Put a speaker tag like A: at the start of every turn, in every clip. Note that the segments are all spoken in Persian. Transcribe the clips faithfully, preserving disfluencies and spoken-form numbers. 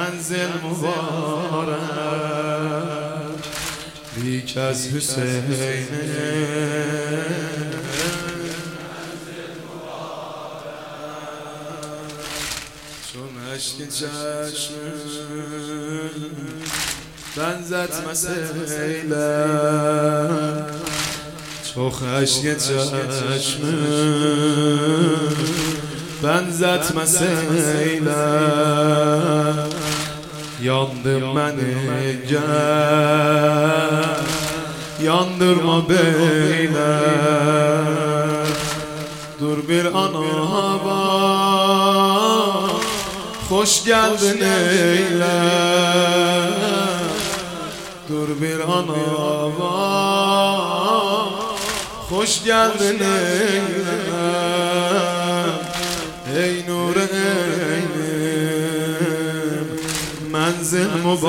A: منزل مبارک لیک از حسین چون عشق چشم بنزد مسیلم چون عشق چشم بنزد مسیلم yandım beni gel yandırma beyler dur bir ana bak hoş geldin eyler dur bir ana bak hoş geldin eyler ey nur ey منزل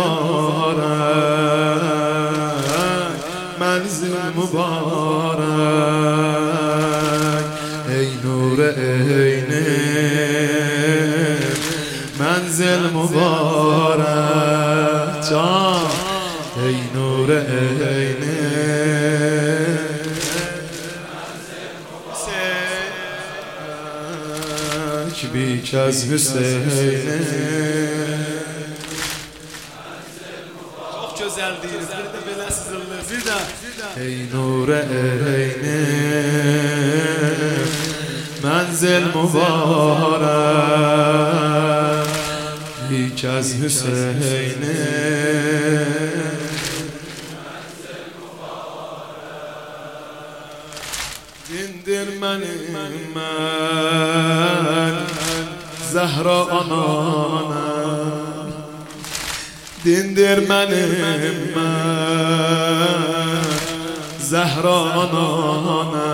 A: مبارک منزل مبارک ای نور عینه منزل مبارک جان ای نور عینه بیک از حسینه ey nur eyne منزل مبارک لیک از حسینه dindir benim ben Zehra anana dindir benim ben Zehra anana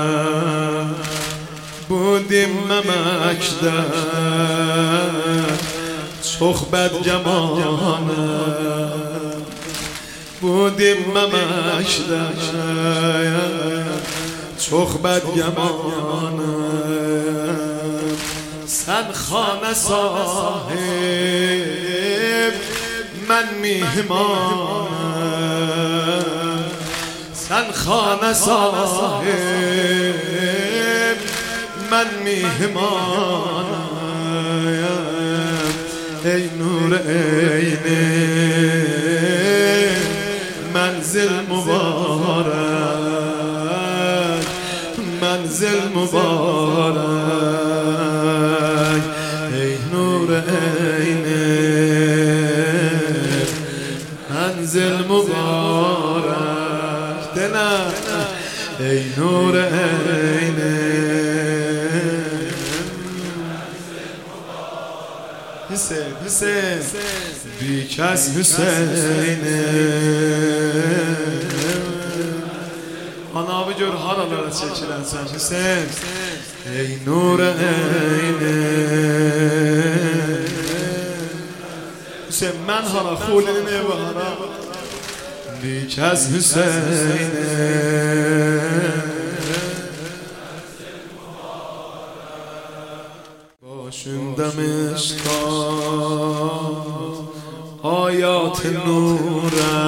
A: bu dinmemekte çok bedgemane bu dinmemekte çok bedgemane sen khane sahib من میهمانم sen خانه صاحب من میهمانم ای نور عینه منزل مبارک منزل مبارک ای نور عینه منزل مبارک دلم ای نور عینه حسین حسین بیک از حسینه Ana gör haralara çekilen sen Hüseyin ey nur eyne Hüseyin men hara khulini ne bu hara لیک از حسینه باشندم اشتاق آیات نوره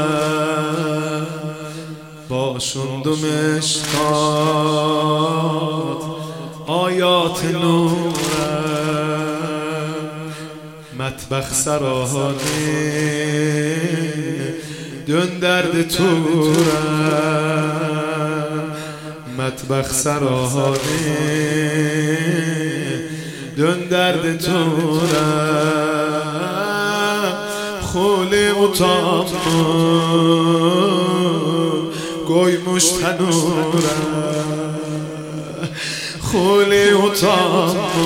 A: باشندم اشتاق آیات نوره مطبخ سرانی dön derdi tura Metbah sarani dön derdi tura Khuli utanma koymuş tenura Khuli utanma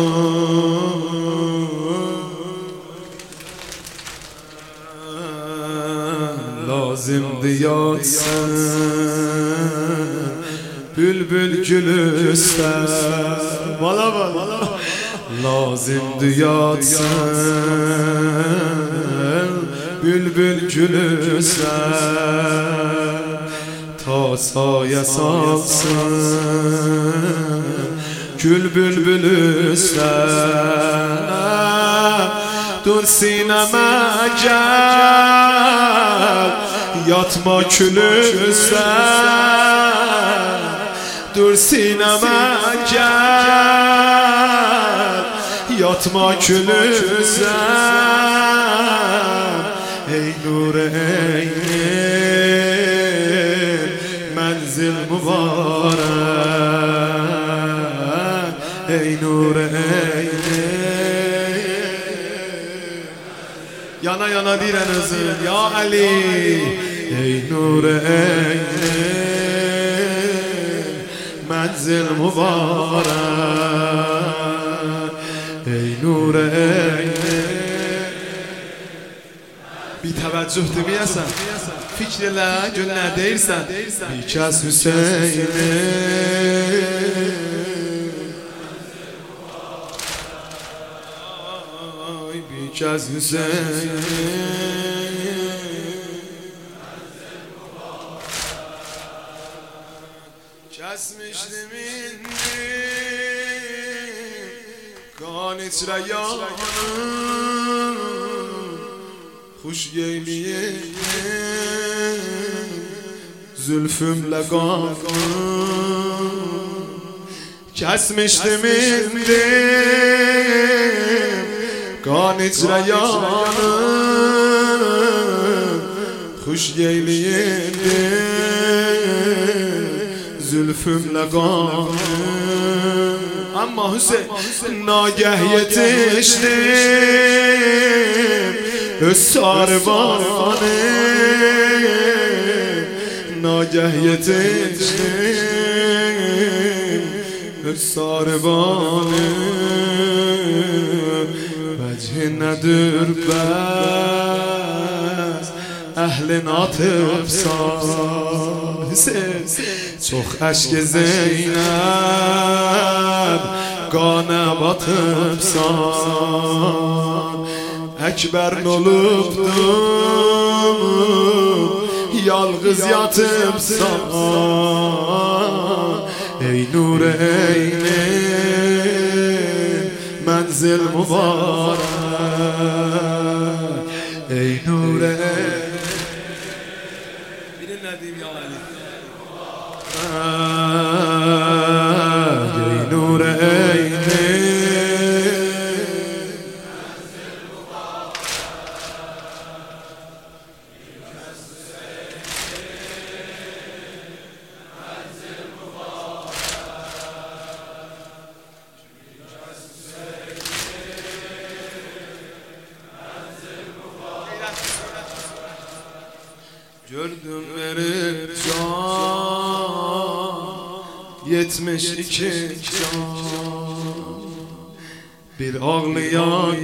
A: lazımdı yatsın bülbül gülüsten Bala bala lazımdı yatsın bülbül gülüsten ta saye salsın gül bülbülüsten dur sineme gel, yatma külüsen. Dur sineme gel, yatma külüsen. Ey nur eynin menzil mübarek, ey nur eynin. Yana yana direnizin ya Ali, ey nur eynin menzil mübarek, ey nur eynin. Bir təvəccühdür miyəsən, fikr elə, gün nə deyirsən. Bir kəs Hüseyin, bir kəs Hüseyin. Kəsmişdim indi qan içrə yanım, Xuş geyliyim zülfümle qanım. Kəsmişdim indim qan içrə yanım, Xuş geyliyim zülfümle qanım. Amma Hüseyin nagah yetişdim öz sarvanı, nagah yetiştim öz sarvanı. Vechin nedir bəs əhlin atıbsan. Hüseyin çox əşk-i Zeynəb qana batıbsan. Ekber olubdum yalğız yatıbsan. Ey nur eynin menzil mübarek, ey nur eynin. Bilin ne diyeyim ya Ali. Ey nur eynin gördüm verip can, yetmiş iki can. Bir ağlayan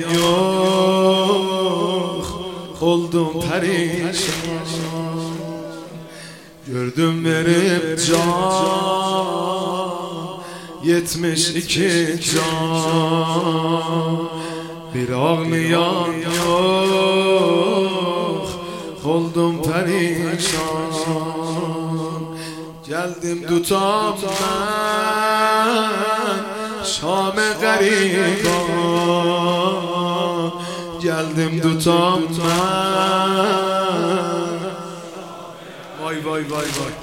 A: yok, oldum perişan. Gördüm verip can, yetmiş iki can. Bir ağlayan yok, oldum perişan. Geldim tutam ben Şam-ı gariban, geldim tutam ben. Vay vay vay vay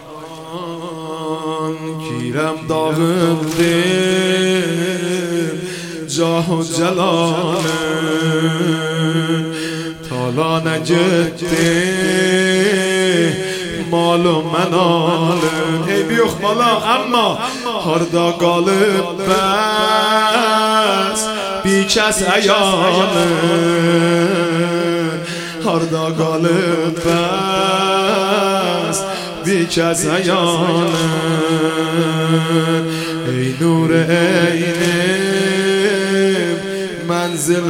A: Kirem dağıldım Cahu celalım Talana gitti malum menalım. Eybi yok mala amma harda qalıb bəs bir kəs əyalım. Harda qalıb bəs bir kəs əyalım. Ey nur eynim menzil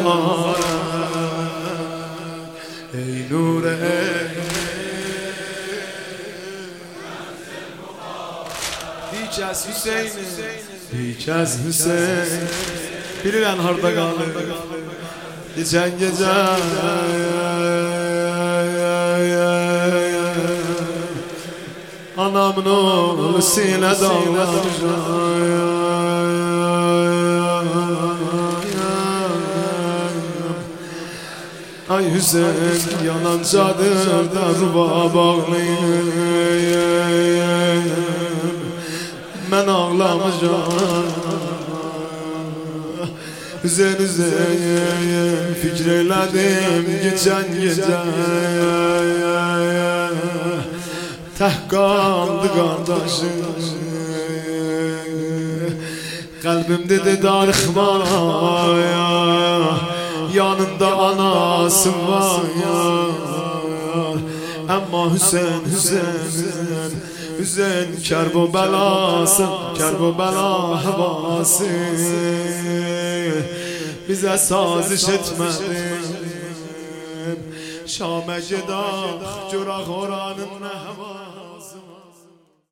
A: mübarek, ey nur eynim. Hicaz Hüseyin'im, Hicaz Hüseyin. Bilirən harda qalır geçən gecə anamın oğlu sinə dağlamış. ay Hüseyin yanancadır da ruba bağlayayım. Ben ağlamayacağım Hüseyin Hüseyin fikreyledim geçen gece. Teh kaldı kardeşim kalbimde de darıkma ya, yanında anası var ya. Ama Hüseyin Hüseyin Hüseyin kerbo belası kerbo bela havası bize saziş etmedi. Şam'e gidak Cürah oranın ne hava